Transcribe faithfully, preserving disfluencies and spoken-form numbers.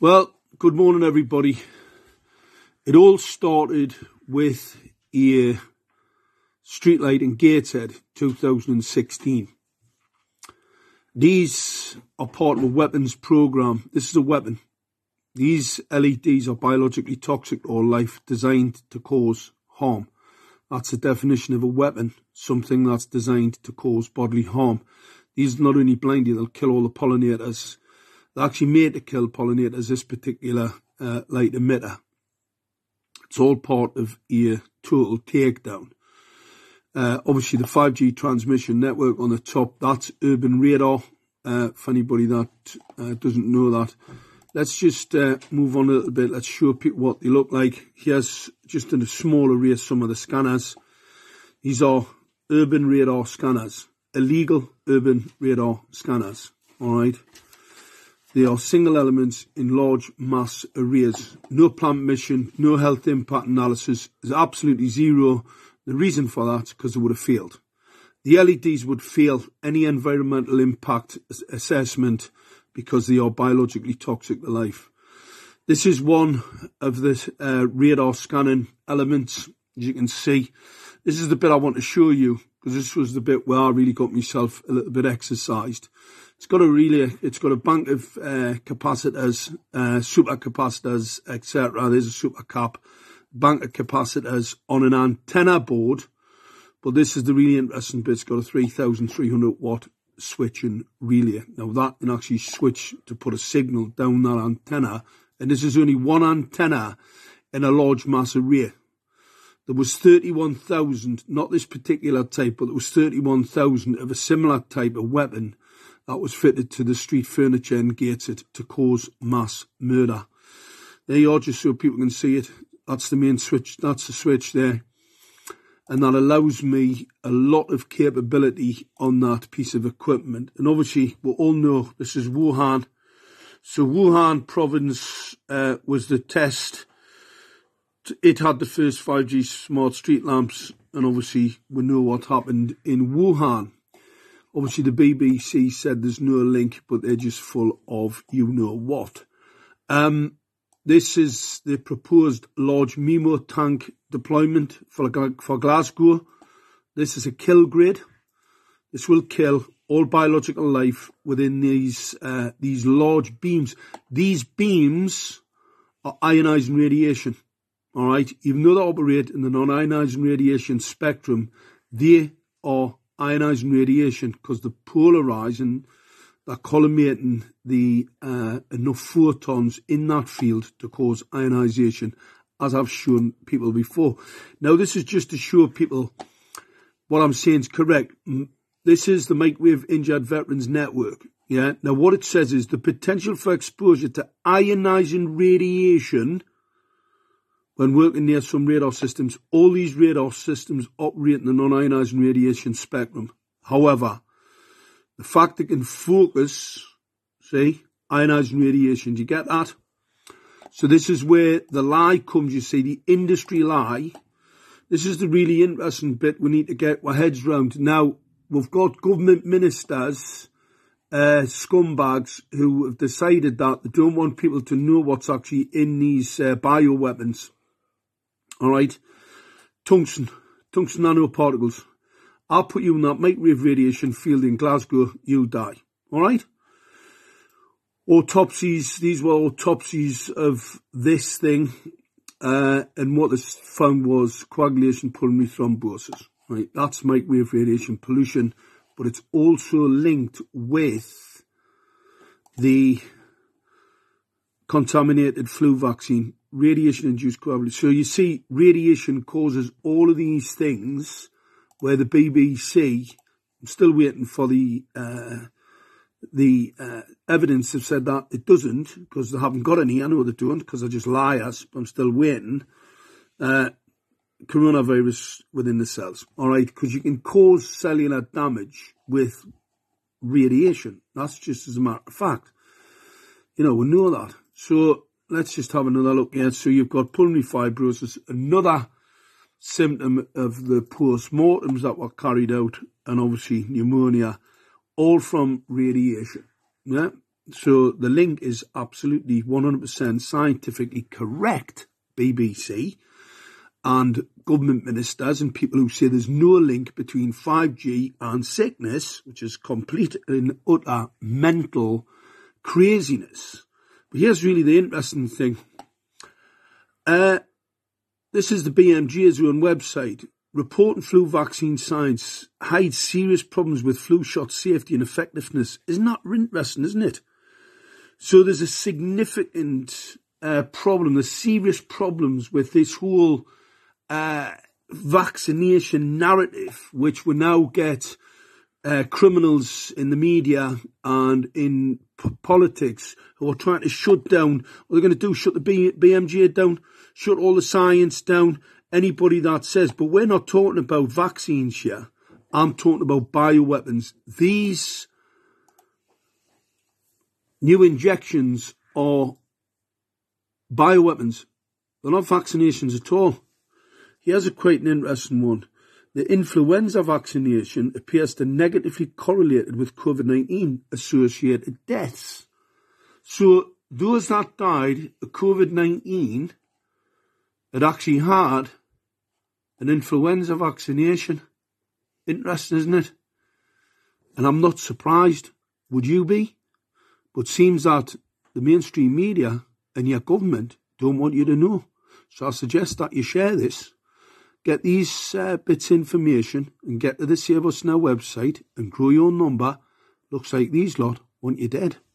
Well, good morning, everybody. It all started with a streetlight in Gateshead, two thousand sixteen. These are part of a weapons program. This is a weapon. These L E Ds are biologically toxic to all life, designed to cause harm. That's the definition of a weapon, something that's designed to cause bodily harm. These not only blind you, they'll kill all the pollinators. They're actually made to kill pollinators, this particular uh, light emitter. It's all part of a total takedown. Uh, obviously, the five G transmission network on the top, that's Urban Radar, uh, for anybody that uh, doesn't know that. Let's just uh, move on a little bit. Let's show people what they look like. Here's just in a small array some of the scanners. These are Urban Radar scanners, illegal Urban Radar scanners, all right? They are single elements in large mass arrays. No plant mission, no health impact analysis. There's absolutely zero. The reason for that is because they would have failed. The L E Ds would fail any environmental impact assessment because they are biologically toxic to life. This is one of the uh, radar scanning elements, as you can see. This is the bit I want to show you because this was the bit where I really got myself a little bit exercised. It's got a relay, it's got a bank of uh, capacitors, uh, super capacitors, et cetera. There's a super cap, bank of capacitors on an antenna board. But this is the really interesting bit. It's got a three thousand three hundred watt switching relay. Now that can actually switch to put a signal down that antenna. And this is only one antenna in a large mass array. There was thirty-one thousand, not this particular type, but there was thirty-one thousand of a similar type of weapon that was fitted to the street furniture in Gateshead to cause mass murder. There you are, just so people can see it. That's the main switch. That's the switch there. And that allows me a lot of capability on that piece of equipment. And obviously, we all know this is Wuhan. So Wuhan province uh, was the test. It had the first five G smart street lamps. And obviously, we know what happened in Wuhan. Obviously, the B B C said there's no link, but they're just full of you-know-what. Um, this is the proposed large MIMO tank deployment for, for Glasgow. This is a kill grid. This will kill all biological life within these uh, these large beams. These beams are ionizing radiation, all right? Even though they operate in the non-ionizing radiation spectrum, they are ionizing radiation because they're polarizing, they're collimating the uh, enough photons in that field to cause ionization, as I've shown people before. Now, this is just to show people what I'm saying is correct. This is the Microwave Injured Veterans Network. Yeah. Now, what it says is the potential for exposure to ionizing radiation when working near some radar systems. All these radar systems operate in the non-ionizing radiation spectrum. However, the fact they can focus, see, ionizing radiation, do you get that? So this is where the lie comes, you see, the industry lie. This is the really interesting bit we need to get our heads round. Now, we've got government ministers, uh, scumbags, who have decided that they don't want people to know what's actually in these uh, bioweapons. All right, tungsten, tungsten nanoparticles. I'll put you in that microwave radiation field in Glasgow, you'll die. All right? Autopsies, these were autopsies of this thing. Uh, and what this found was coagulation pulmonary thrombosis. Right? That's microwave radiation pollution. But it's also linked with the contaminated flu vaccine. Radiation-induced coagulation. So you see, radiation causes all of these things where the B B C, I'm still waiting for the uh, the uh, evidence have said that it doesn't, because they haven't got any. I know they don't, because they're just liars, but I'm still waiting. Uh, coronavirus within the cells, all right? Because you can cause cellular damage with radiation. That's just as a matter of fact. You know, we know that. So let's just have another look here. So you've got pulmonary fibrosis, another symptom of the post-mortems that were carried out, and obviously pneumonia, all from radiation. Yeah. So the link is absolutely one hundred percent scientifically correct, B B C, and government ministers and people who say there's no link between five G and sickness, which is complete and utter mental craziness. But here's really the interesting thing. Uh, this is the B M J's own website. Reporting flu vaccine science hides serious problems with flu shot safety and effectiveness. Isn't that interesting, isn't it? So there's a significant uh, problem, there's serious problems with this whole uh, vaccination narrative, which we now get uh, criminals in the media and in p- politics who are trying to shut down. What they're going to do, shut the B- BMJ down, shut all the science down. Anybody that says, but we're not talking about vaccines here. I'm talking about bioweapons. These new injections are bioweapons. They're not vaccinations at all. Here's a quite an interesting one. The influenza vaccination appears to negatively correlated with COVID nineteen associated deaths. So those that died of COVID nineteen had actually had an influenza vaccination. Interesting, isn't it? And I'm not surprised. Would you be? But seems that the mainstream media and your government don't want you to know. So I suggest that you share this, get these uh, bits of information and get to the Save Us Now website and grow your number. Looks like these lot want you dead.